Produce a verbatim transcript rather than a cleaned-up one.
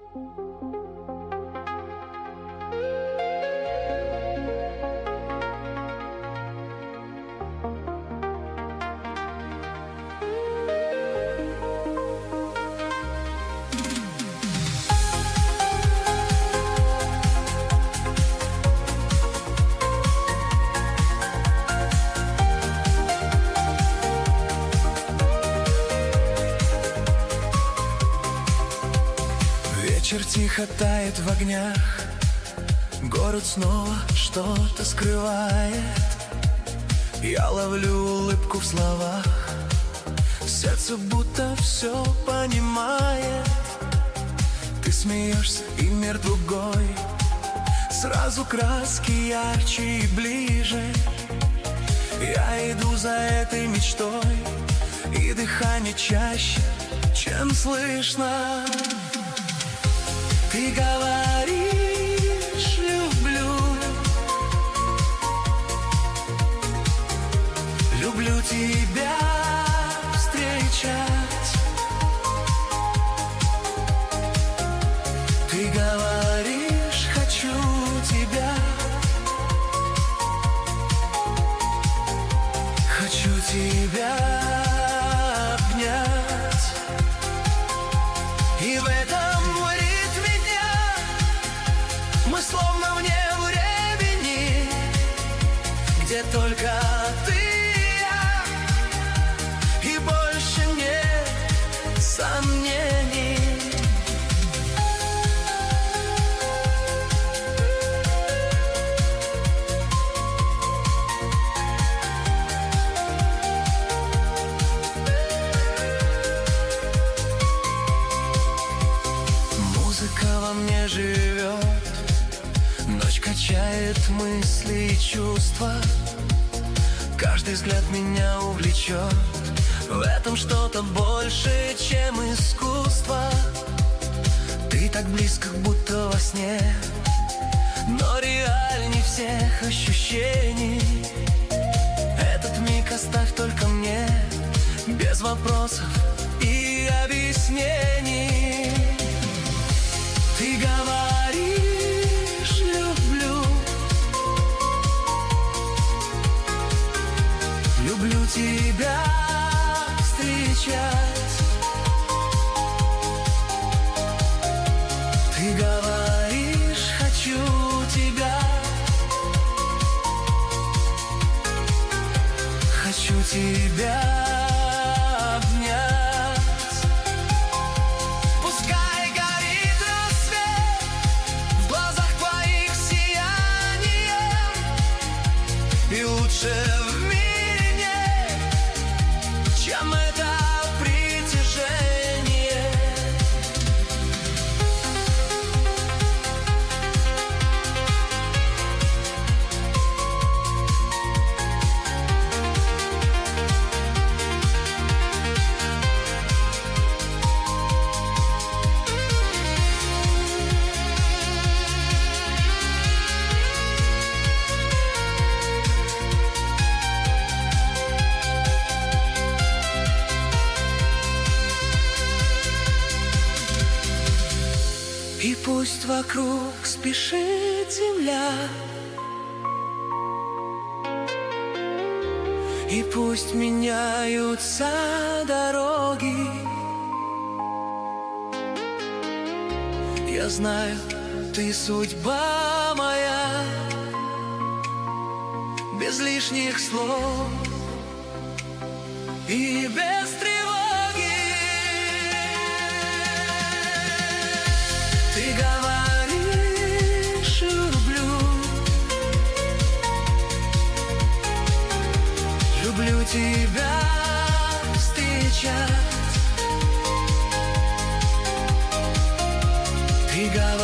Вечер тихо тает в огнях, город снова что-то скрывает. Я ловлю улыбку в словах, сердце будто все понимает. Ты смеешься, и мир другой, сразу краски ярче и ближе. Я иду за этой мечтой, и дыхание чаще, чем слышно. Ты говоришь «люблю», люблю тебя встречать. Ты говоришь «хочу тебя», хочу тебя обнять. И в этом мы словно вне времени, где только ты и я, и больше нет сомнений. Музыка во мне живет, ночь качает мысли и чувства. Каждый взгляд меня увлечет, в этом что-то больше, чем искусство. Ты так близко, будто во сне, но реальней всех ощущений. Этот миг оставь только мне, без вопросов и объяснений. Ты говоришь «люблю», люблю тебя встречать. Ты говоришь «хочу тебя», хочу тебя обнять. Пускай горит рассвет, в глазах твоих сияние, и лучше в мире нет, чем это притяжение. И пусть вокруг спешит земля, и пусть меняются дороги. Я знаю, ты судьба моя, без лишних слов и без тревоги. Ты говоришь «люблю», люблю тебя встречать. Ты говоришь